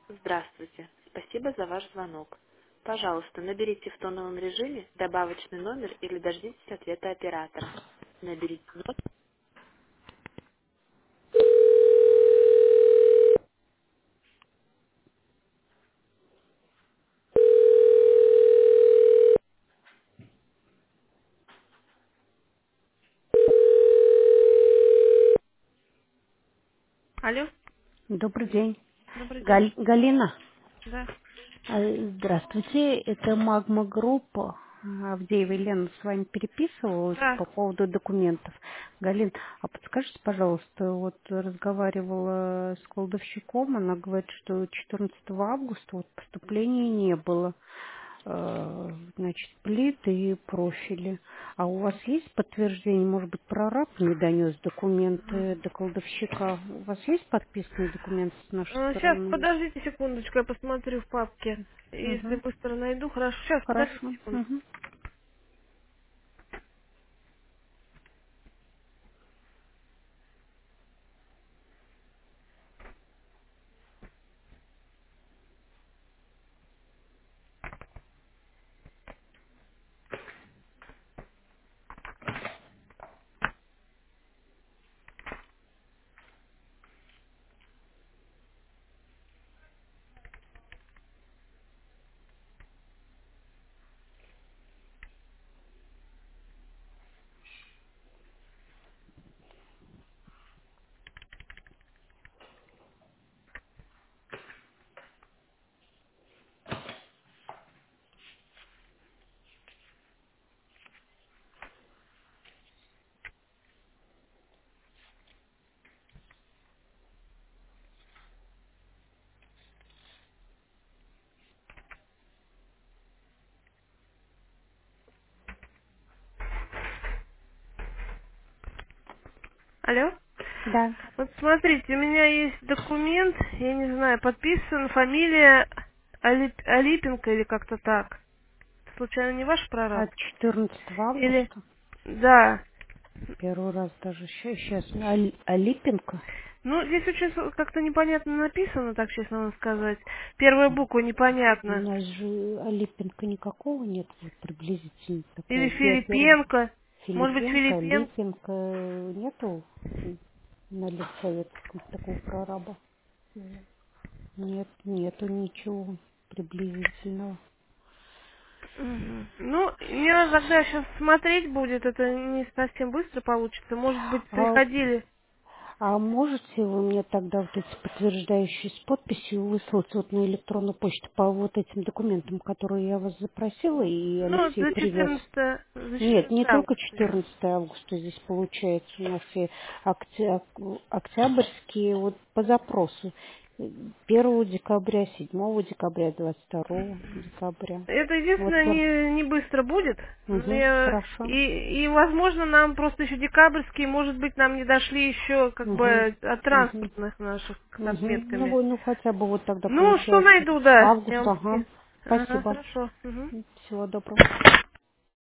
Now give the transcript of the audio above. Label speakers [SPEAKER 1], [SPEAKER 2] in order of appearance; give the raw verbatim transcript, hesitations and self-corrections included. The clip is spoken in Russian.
[SPEAKER 1] Здравствуйте. Спасибо за ваш звонок. Пожалуйста, наберите в тоновом режиме добавочный номер или дождитесь ответа оператора. Наберите номер. Алло,
[SPEAKER 2] Добрый день.
[SPEAKER 1] добрый день.
[SPEAKER 2] Гал- Галина,
[SPEAKER 1] Да.
[SPEAKER 2] а, здравствуйте. Это Магма Группа. Авдеева Елена с вами переписывалась
[SPEAKER 1] Да.
[SPEAKER 2] по поводу документов. Галин, а подскажите, пожалуйста, вот разговаривала с кладовщиком, она говорит, что четырнадцатого августа вот поступления не было. Э, Значит, плиты и профили. А у вас есть подтверждение, может быть, прораб не донес документы до кладовщика? У вас есть подписанные документы с нашей
[SPEAKER 1] Сейчас,
[SPEAKER 2] стороны?
[SPEAKER 1] подождите секундочку, я посмотрю в папке. Если
[SPEAKER 2] Угу.
[SPEAKER 1] быстро найду, хорошо. Сейчас, подождите
[SPEAKER 2] Хорошо.
[SPEAKER 1] секунду.
[SPEAKER 2] Угу.
[SPEAKER 1] Алло?
[SPEAKER 2] Да.
[SPEAKER 1] Вот смотрите, у меня есть документ, я не знаю, подписан фамилия Алип- Алипенко или как-то так. Случайно не ваш прораб?
[SPEAKER 2] От четырнадцатого
[SPEAKER 1] Или...
[SPEAKER 2] августа.
[SPEAKER 1] Да.
[SPEAKER 2] Первый раз даже сейчас. Алипенко.
[SPEAKER 1] Ну, здесь очень с- как-то непонятно написано, так честно вам сказать. Первая буква
[SPEAKER 2] У
[SPEAKER 1] непонятна.
[SPEAKER 2] нас же Алипенко никакого нет, вот приблизительно
[SPEAKER 1] Или
[SPEAKER 2] такого. Пе- пер-
[SPEAKER 1] Филипенко. Может быть,
[SPEAKER 2] Филипенко,
[SPEAKER 1] Филипенко.
[SPEAKER 2] Липенко нету на лице такого прораба? Нет, нету ничего приблизительного.
[SPEAKER 1] Мгм. Ну, мне надо тогда сейчас смотреть будет, это не совсем быстро получится. Может быть,
[SPEAKER 2] А,
[SPEAKER 1] приходили.
[SPEAKER 2] а можете вы мне тогда вот эти подтверждающие с подписью выслать вот на электронную почту по вот этим документам, которые я вас запросила, и
[SPEAKER 1] Ну,
[SPEAKER 2] Алексей
[SPEAKER 1] за
[SPEAKER 2] привез?
[SPEAKER 1] четырнадцатое за
[SPEAKER 2] Нет, не
[SPEAKER 1] четырнадцатое
[SPEAKER 2] только
[SPEAKER 1] августа.
[SPEAKER 2] четырнадцатого августа здесь получается у нас и октя- октябрьские вот по запросу. Первого декабря, седьмого декабря, двадцать второго декабря.
[SPEAKER 1] Это
[SPEAKER 2] Вот,
[SPEAKER 1] единственное
[SPEAKER 2] пер-
[SPEAKER 1] не, не быстро будет. Но
[SPEAKER 2] Мгм,
[SPEAKER 1] я-
[SPEAKER 2] хорошо.
[SPEAKER 1] и, и, возможно, нам просто еще декабрьские, может быть, нам не дошли еще как
[SPEAKER 2] Мгм,
[SPEAKER 1] бы от
[SPEAKER 2] мгм,
[SPEAKER 1] транспортных наших с
[SPEAKER 2] мгм. Ну,
[SPEAKER 1] отметками.
[SPEAKER 2] вот, ну, хотя бы вот тогда
[SPEAKER 1] Ну, что
[SPEAKER 2] получается
[SPEAKER 1] найду, да. Я
[SPEAKER 2] август,
[SPEAKER 1] вам
[SPEAKER 2] ага.
[SPEAKER 1] ски- Ага,
[SPEAKER 2] Спасибо.
[SPEAKER 1] хорошо. Мгм.
[SPEAKER 2] Всего доброго.